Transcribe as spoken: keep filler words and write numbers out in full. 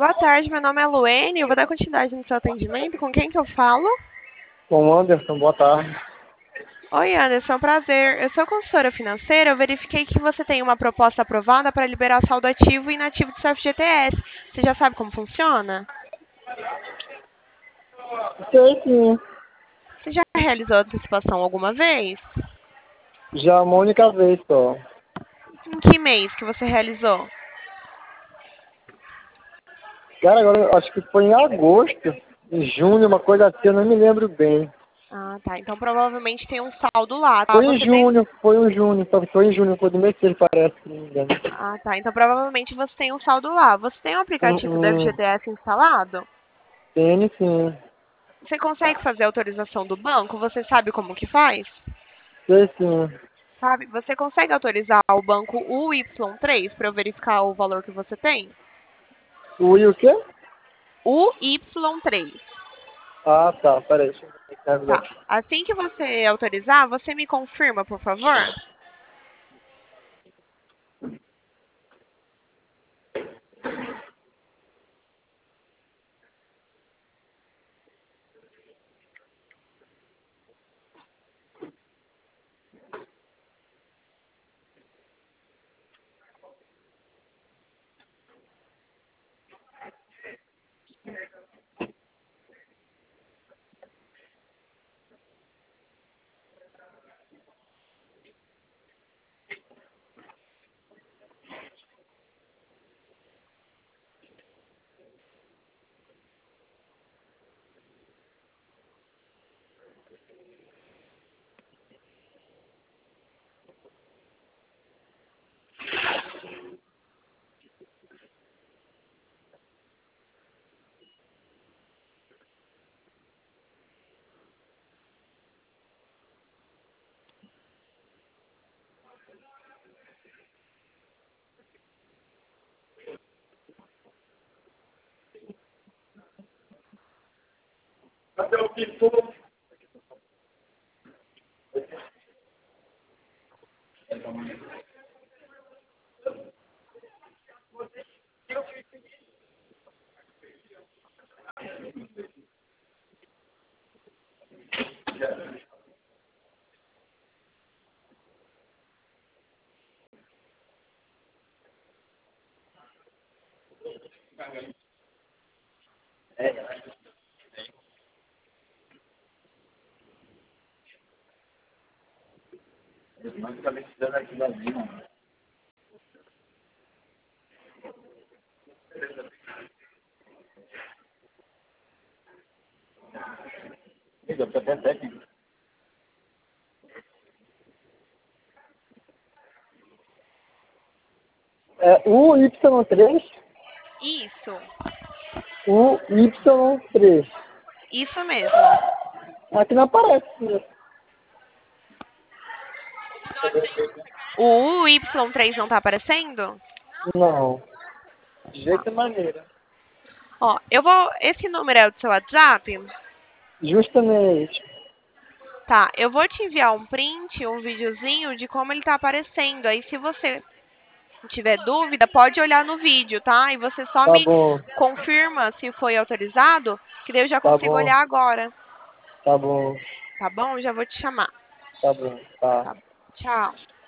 Boa tarde, meu nome é Luene, eu vou dar continuidade no seu atendimento. Com quem que eu falo? Com o Anderson, boa tarde. Oi, Anderson, prazer. Eu sou consultora financeira, eu verifiquei que você tem uma proposta aprovada para liberar saldo ativo e inativo do seu F G T S. Você já sabe como funciona? Sei sim, Você já realizou a antecipação alguma vez? já uma única vez só. Em que mês que você realizou? Cara, agora eu acho que foi em agosto, em junho, uma coisa assim, eu não me lembro bem. Ah, tá. Então provavelmente tem um saldo lá, tá? Foi em Você tem... junho, foi em junho, só que foi em junho, foi do mês que ele parece, se não me engano. Ah, tá. Então provavelmente você tem um saldo lá. Você tem o Hum, aplicativo do hum, F G T S instalado? Tem sim, Você consegue fazer a autorização do banco? Você sabe como que faz? sei sim. Sabe, você consegue autorizar o banco U Y três para eu verificar o valor que você tem? O e o quê? U Y três. Ah, tá, peraí, deixa eu ver. Carregar Tá. aqui. Assim que você autorizar, você me confirma, por favor? É o y três, Isso. o y três. Isso mesmo. Aqui não aparece. Né? O U Y três não está aparecendo? Não, de Tá. jeito e maneira. Ó, eu vou... Esse número é o do seu WhatsApp? Justamente. Tá, eu vou te enviar um print, um videozinho de como ele está aparecendo. Aí se você tiver dúvida, pode olhar no vídeo, tá? E você só Tá me bom, confirma se foi autorizado, que daí eu já tá consigo bom, olhar agora. tá bom, Tá bom? Já vou te chamar. tá bom, tá. Tá. Tchau.